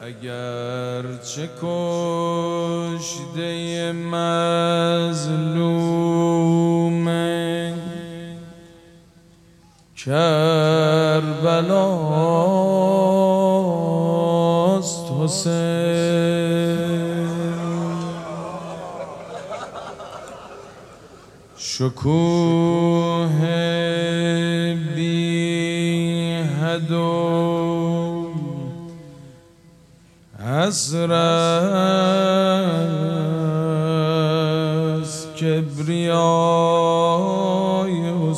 اگر چه کشته مظلوم کربلاست حسین، شکوه بی حد و حسرت از کبریای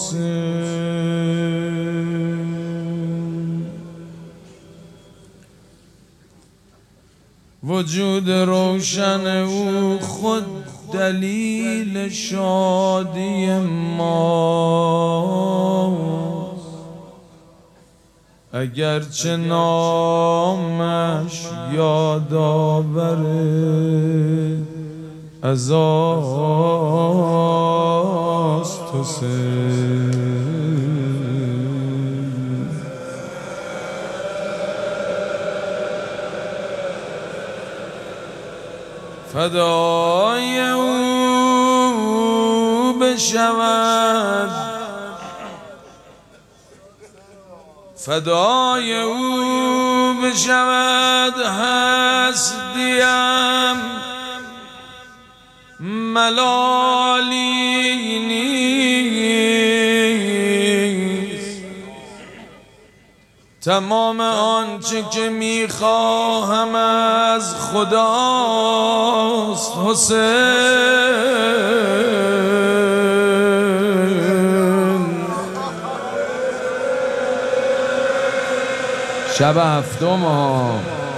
حسین، وجود روشن او خود دلیل شادی ماست، اگرچه نامش یادآور عزاست حسین. فدای او بشود، فدای او بشود هستیم، ملالی نیست. تمام آنچه که میخواهم از خداست حسین. شب هفتم ها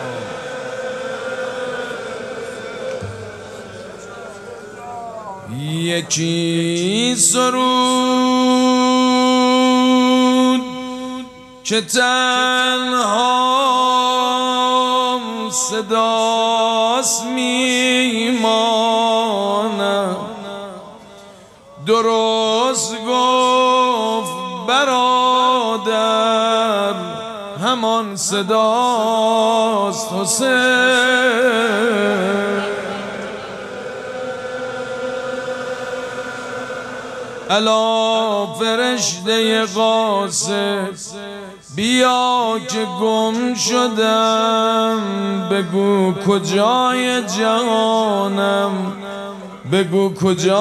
یکی سرود که تنها صداست میماند، درست گفت برادر همان صداست حسین. الا فرشته قاصد بیا که گم شدم، بگو کجای جهانم، بگو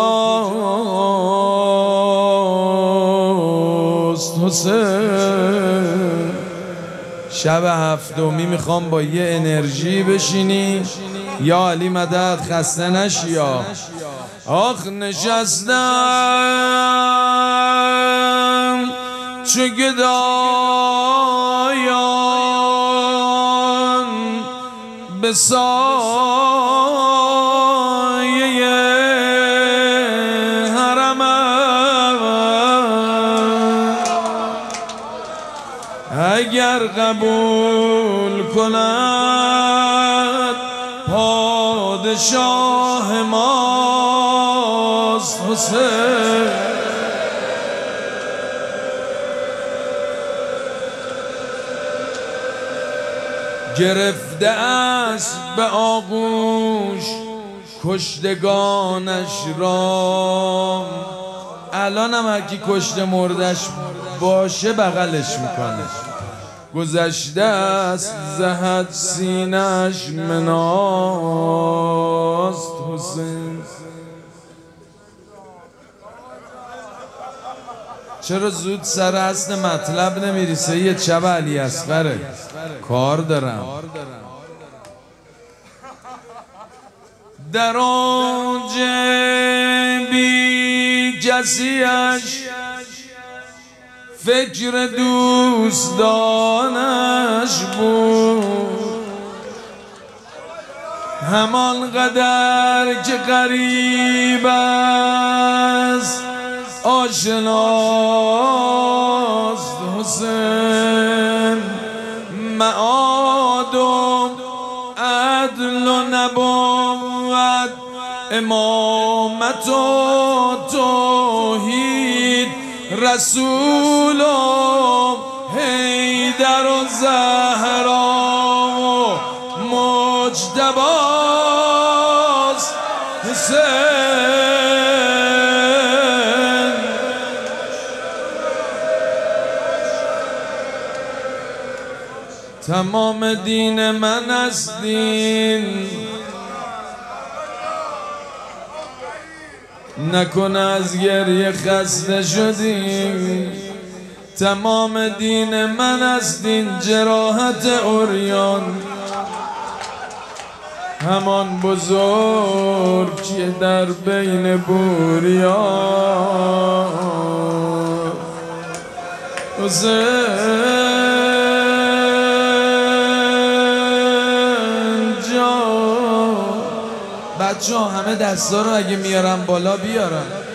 کجاست حسین. شب هفتمی میخوام با یه انرژی بشینی یا علی مدد خسته نشی. آخ نشستم چو گدایان به سایه حرمم، اگر قبول کند پادشاه ماست حسین. گرفته است به آغوش کشتگانش را، الان هم هرکی کشته مردش باشه بغلش میکنه. گذشته است زهد سینش مناست حسین. چرا زود سر اصل مطلب نمیری؟ سید شب علی اصغره، کار دارم. در اوج بی کسیش فکر دوستانش بود، همان قدر که غریب است آشناست حسین. معاد و عدل و نبوت، امامت و توحید، رسول و حیدر و زهرا و مجتباست حسین. تمام دین من است دین، نکن از گریه خسته شدیم. تمام دین من است دین، جراحت عریان همان بزرگ که در بین بوریان. حسین جان، بچه ها همه دستا رو اگه میارم بالا بیارم.